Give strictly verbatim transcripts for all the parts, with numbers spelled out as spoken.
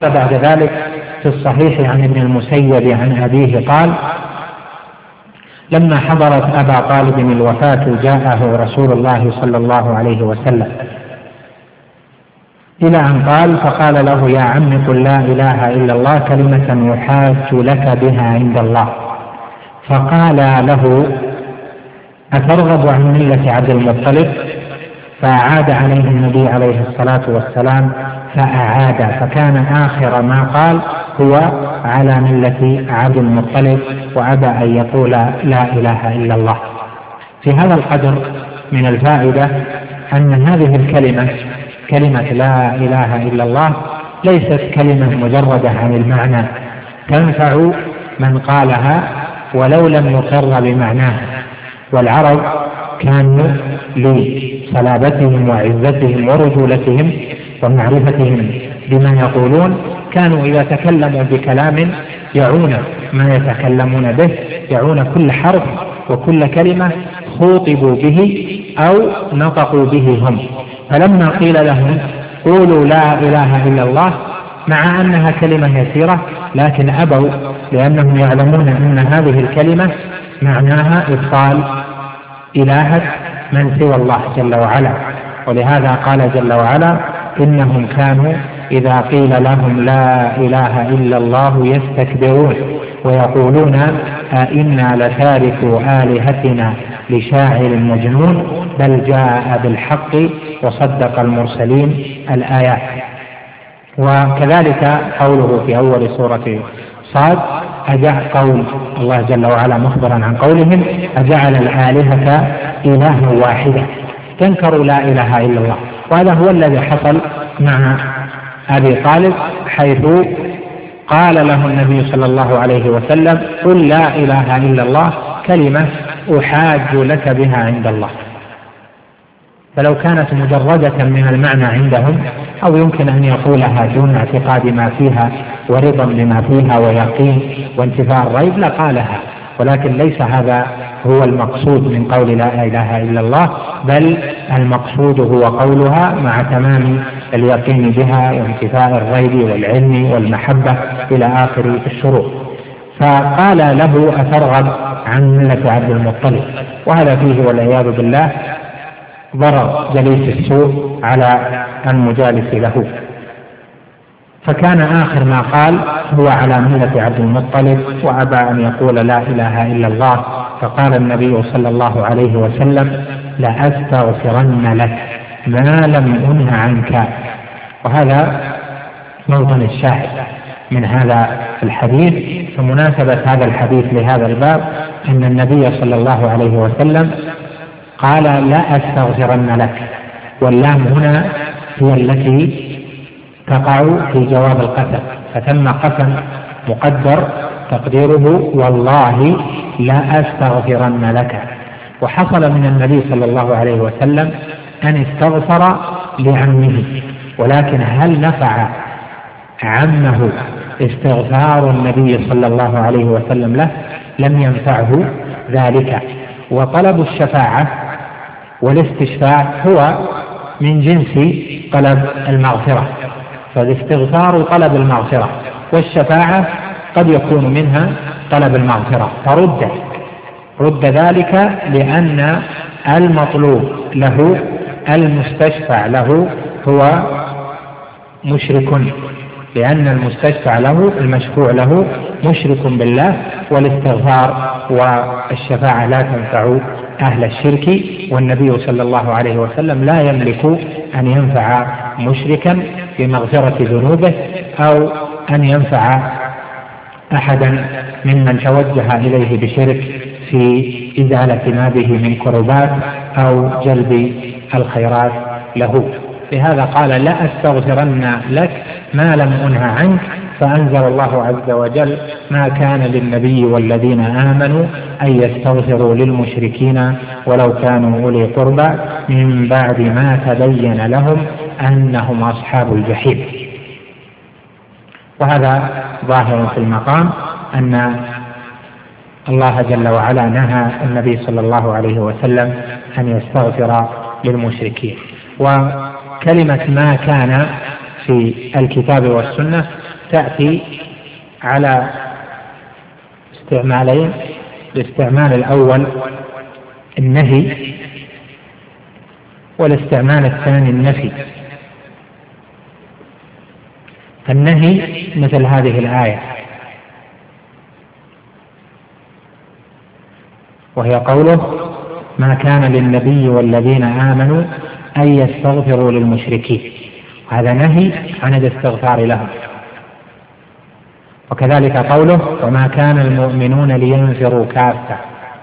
بعد ذلك في الصحيح عن ابن المسيب عن أبيه قال: لما حضرت أبا طالب الوفاة جاءه رسول الله صلى الله عليه وسلم إلى أن قال: فقال له: يا عم قل لا إله إلا الله كلمة يحاج لك بها عند الله. فقال له: أترغب عن ملة عبد المطلب؟ فأعاد عليه النبي عليه الصلاة والسلام فأعاد، فكان آخر ما قال هو على ملة عبد المطلب، وأبى أن يقول لا إله إلا الله. في هذا القدر من الفائدة أن هذه الكلمة كلمة لا إله إلا الله ليست كلمة مجردة عن المعنى، تنفع من قالها ولو لم يقر بمعناها. والعرب كانوا لصلابتهم وعزتهم ورجولتهم ومعرفتهم بما يقولون كانوا إذا تكلموا بكلام يعون ما يتكلمون به، يعون كل حرف وكل كلمة خوطبوا به أو نطقوا به هم. فلما قيل لهم قولوا لا إله إلا الله مع أنها كلمة يسيرة لكن أبوا، لأنهم يعلمون أن هذه الكلمة معناها إبطال إلهة من سوى الله جل وعلا. ولهذا قال جل وعلا: إنهم كانوا إذا قيل لهم لا إله إلا الله يستكبرون ويقولون أئنا لتاركو آلهتنا لشاعر مجنون بل جاء بالحق وصدق المرسلين الآيات. وكذلك قوله في أول سورة صاد أجعل قول الله جل وعلا مخبرا عن قولهم: أجعل الآلهة إلها واحدة، تنكروا لا إله إلا الله. وهذا هو الذي حصل مع أبي طالب، حيث قال له النبي صلى الله عليه وسلم: قل لا إله إلا الله كلمة أحاج لك بها عند الله. فلو كانت مجردة من المعنى عندهم أو يمكن أن يقولها دون اعتقاد ما فيها ورضا بما فيها ويقين وانتفاء الريب لقالها، ولكن ليس هذا هو المقصود من قول لا إله إلا الله، بل المقصود هو قولها مع تمام اليقين بها وانتفاء الريب والعلم والمحبة إلى آخر الشروط. فقال له: أترغب عن ملة عبد المطلب؟ وهذا فيه والعياذ بالله ضرر جليس السوء على المجالس له. فكان آخر ما قال هو على ملة عبد المطلب وأبى أن يقول لا إله إلا الله. فقال النبي صلى الله عليه وسلم: لأستغفرن لك ما لم أنه عنك. وهذا موطن الشاهد من هذا الحديث. فمناسبة هذا الحديث لهذا الباب أن النبي صلى الله عليه وسلم قال: لا أستغفرن لك، واللام هنا هي التي تقع في جواب القسم، فتم قسم مقدر تقديره والله لا أستغفرن لك. وحصل من النبي صلى الله عليه وسلم أن استغفر لعمه، ولكن هل نفع عمه استغفار النبي صلى الله عليه وسلم له؟ لم ينفعه ذلك. وطلب الشفاعة والاستشفاع هو من جنس طلب المغفرة، فالاستغفار طلب المغفرة، والشفاعة قد يكون منها طلب المغفرة، فرد رد ذلك لأن المطلوب له المستشفع له هو مشرك، لأن المستشفع له المشفوع له مشرك بالله، والاستغفار والشفاعة لا تنفع أهل الشرك. والنبي صلى الله عليه وسلم لا يملك أن ينفع مشركا بمغفرة ذنوبه أو أن ينفع أحدا ممن توجه إليه بشرك في إزالة ما به من كربات أو جلب الخيرات له. لهذا قال: لا أستغفرن لك ما لم أنه عنك. فأنزل الله عز وجل: ما كان للنبي والذين آمنوا أن يستغفروا للمشركين ولو كانوا أولي قربى من بعد ما تبين لهم أنهم أصحاب الجحيم. وهذا ظاهر في المقام أن الله جل وعلا نهى النبي صلى الله عليه وسلم أن يستغفر للمشركين. وكلمة ما كان في الكتاب والسنة تأتي على استعمالين. الاستعمال الأول النهي، والاستعمال الثاني النفي. النهي مثل هذه الآية، وهي قوله: ما كان للنبي والذين آمنوا أن يستغفروا للمشركين. هذا نهي عن الاستغفار لهم. وكذلك قوله: وما كان المؤمنون لينفروا كافة.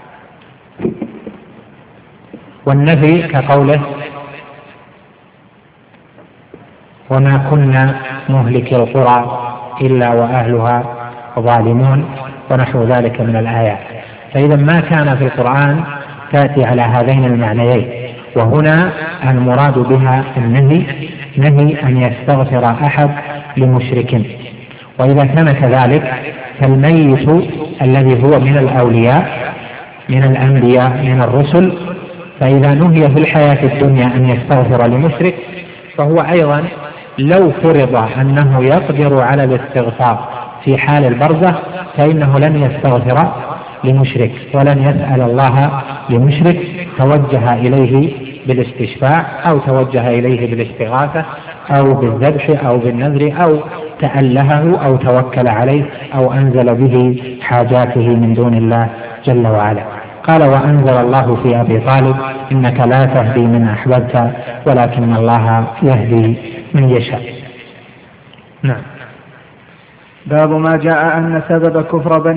والنفي كقوله: وما كنا مهلك القرى إلا وأهلها ظالمون، ونحو ذلك من الآيات. فإذا ما كان في القرآن تأتي على هذين المعنيين، وهنا المراد بها النهي، نهي أن يستغفر أحد لمشرك. وإذا كان كذلك فالميت الذي هو من الأولياء من الأنبياء من الرسل، فإذا نهي في الحياة الدنيا أن يستغفر لمشرك، فهو أيضا لو فرض أنه يقدر على الاستغفار في حال البرزخ فإنه لن يستغفر لمشرك ولن يسأل الله لمشرك، توجه إليه بالاستشفاع أو توجه إليه بالاستغاثة أو بالذبح أو بالنذر أو تألهه أو توكل عليه أو أنزل به حاجاته من دون الله جل وعلا. قال: وأنزل الله في أبي طالب: إنك لا تهدي من أحببت ولكن الله يهدي من يشاء. نعم. باب ما جاء أن سبب كفر بني